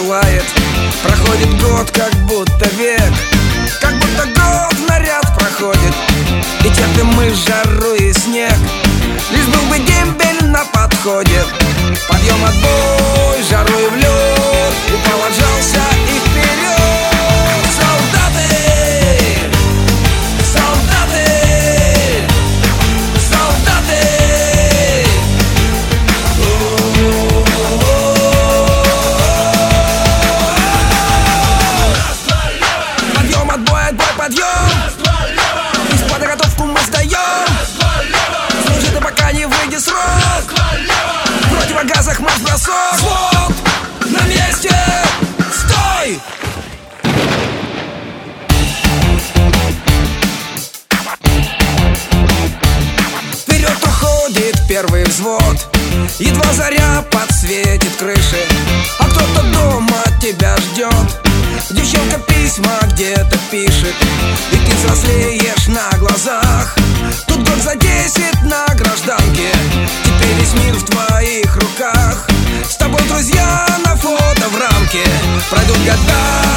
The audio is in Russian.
желает. Проходит год, как будто век, как будто год в наряд проходит. И терпим мы жару и снег, лишь был бы дембель на подходе. Подъем, отбой, жару и в лед, упал, отжался и вперед. Солдаты, солдаты, солдаты. Подъем, отбой, отбой, подъем. Из подготовку мы сдаем. Служи ты, пока не выйдет срок. В противогазах марш-бросок. Взвод, на месте, стой! Вперед уходит первый взвод, едва заря подсветит крыши, а кто-то дома тебя ждет. Девчонка письма где-то пишет, и ты взрослеешь на глазах. Тут год за 10 на гражданке, теперь весь мир в твоих руках. С тобой друзья на фото в рамке, пройдут года,